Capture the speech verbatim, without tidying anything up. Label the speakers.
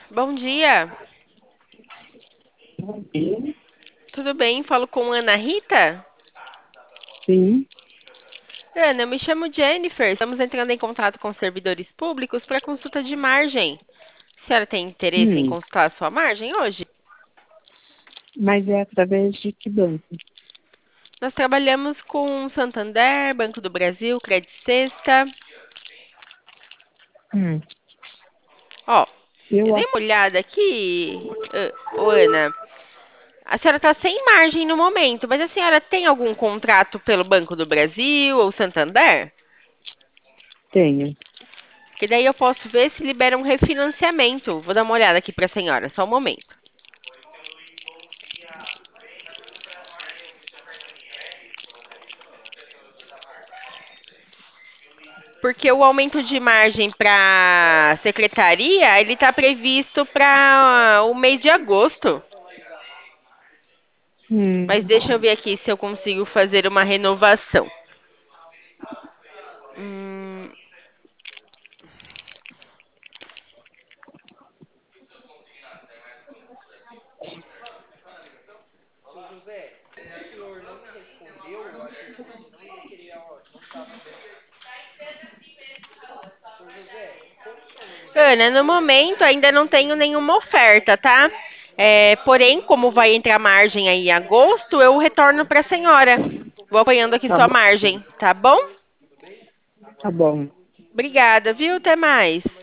Speaker 1: Bom dia,
Speaker 2: Sim,
Speaker 1: tudo bem? Falo com Ana Rita?
Speaker 2: sim.
Speaker 1: Ana, eu me chamo Jennifer. Estamos entrando em contato com servidores públicos para consulta de margem. A senhora tem interesse em
Speaker 2: Hum,
Speaker 1: consultar a sua margem hoje?
Speaker 2: mas é através de que banco?
Speaker 1: Nós trabalhamos com Santander, Banco do Brasil, Credit Sexta.
Speaker 2: Hum,
Speaker 1: Ó, eu
Speaker 2: eu
Speaker 1: dei
Speaker 2: acho
Speaker 1: uma olhada aqui, ã, ô, Ana. A senhora está sem margem no momento, mas a senhora tem algum contrato pelo Banco do Brasil ou Santander?
Speaker 2: que tenho.
Speaker 1: Que daí eu posso ver se libera um refinanciamento. Vou dar uma olhada aqui para a senhora, só um momento. Porque o aumento de margem para secretaria, ele está previsto para o mês de agosto.
Speaker 2: Hum,
Speaker 1: Mas deixa eu ver aqui se eu consigo fazer uma renovação. Hum, Seu José, o senhor não me respondeu, eu acredito que não ia querer, ó, não tá dando. Seu José, como que é o nome do Ana, no momento ainda não tenho nenhuma oferta, tá? É, porém, como vai entrar margem aí em agosto, eu retorno para a senhora. Vou apanhando aqui
Speaker 2: tá
Speaker 1: sua
Speaker 2: bom,
Speaker 1: margem, tá bom?
Speaker 2: tá bom.
Speaker 1: Obrigada, viu? Até mais.